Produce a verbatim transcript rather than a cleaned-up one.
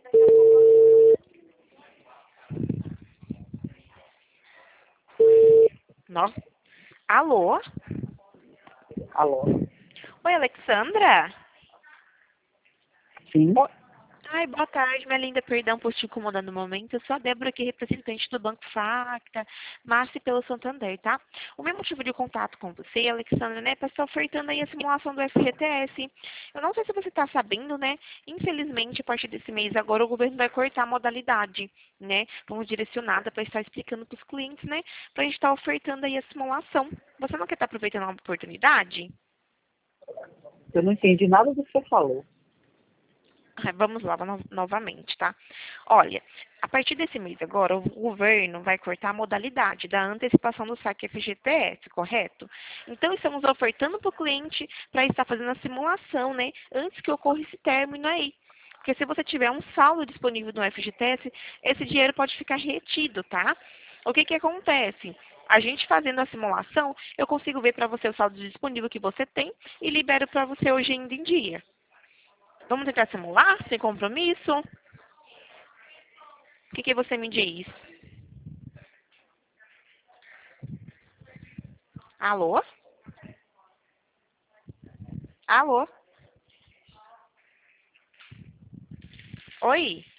Nossa. Alô? Alô? Oi, Alexandra? Sim? Oi. Ai, boa tarde, minha linda. Perdão por te incomodar no momento. Eu sou a Débora aqui, representante do Banco Facta, Márcia pelo Santander, tá? O meu motivo de contato com você, Alexandra, né, é para estar ofertando aí a simulação do F G T S. Eu não sei se você está sabendo, né? Infelizmente, a partir desse mês agora, o governo vai cortar a modalidade, né? Vamos direcionada para estar explicando para os clientes, né? Para a gente estar ofertando aí a simulação. Você não quer estar aproveitando a oportunidade? Eu não entendi nada do que você falou. Ah, vamos lá, no- novamente, tá? Olha, a partir desse mês agora, o governo vai cortar a modalidade da antecipação do saque F G T S, correto? Então, estamos ofertando para o cliente para estar fazendo a simulação, né? Antes que ocorra esse término aí. Porque se você tiver um saldo disponível no F G T S, esse dinheiro pode ficar retido, tá? O que que acontece? A gente fazendo a simulação, eu consigo ver para você o saldo disponível que você tem e libero para você hoje ainda em dia. Vamos tentar simular, sem compromisso? O que, que você me diz? Alô? Alô? Oi?